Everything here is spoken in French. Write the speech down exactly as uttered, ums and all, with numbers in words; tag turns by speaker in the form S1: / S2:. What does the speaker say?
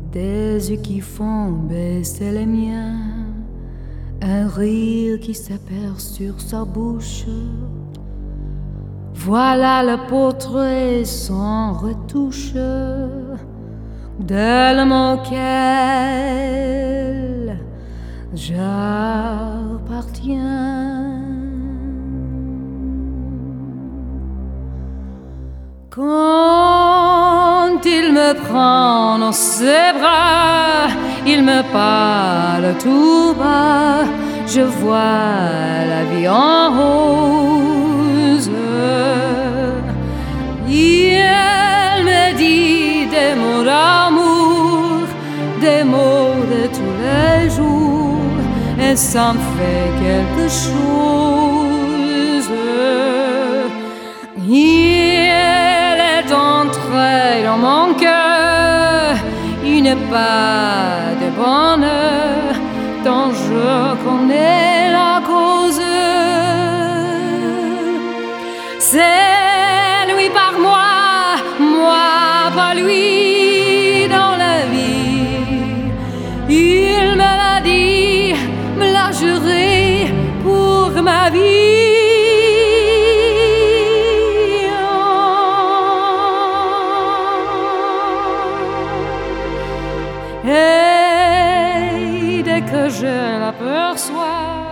S1: des yeux qui font baisser les miens, un rire qui s'aperce sur sa bouche. Voilà le portrait sans retouche d'elle auquel j'appartiens. Quand il me prend dans ses bras, il me parle tout bas, je vois la vie en rose. Il me dit des mots d'amour, des mots de tous les jours, et ça me fait quelque chose. Il est entré dans mon cœur une part de bonheur dont je connais la cause. C'est lui par moi, moi par lui dans la vie. Il me l'a dit, me l'a juré pour ma vie. Et dès que je l'aperçois,